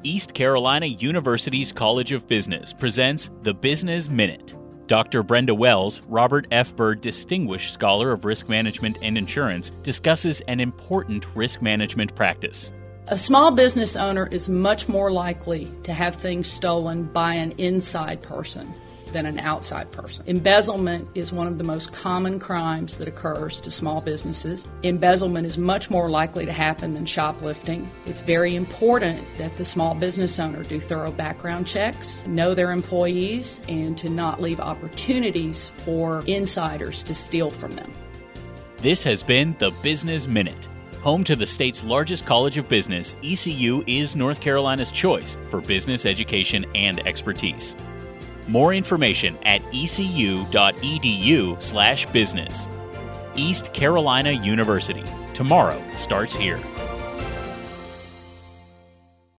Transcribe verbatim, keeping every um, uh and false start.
East Carolina University's College of Business presents the Business Minute. Doctor Brenda Wells, Robert F. Byrd Distinguished Scholar of Risk Management and Insurance, discusses an important risk management practice. A small business owner is much more likely to have things stolen by an inside person than an outside person. Embezzlement is one of the most common crimes that occurs to small businesses. Embezzlement is much more likely to happen than shoplifting. It's very important that the small business owner do thorough background checks, know their employees, and to not leave opportunities for insiders to steal from them. This has been the Business Minute. Home to the state's largest college of business, E C U is North Carolina's choice for business education and expertise. More information at ecu.edu slash business. East Carolina University. Tomorrow starts here.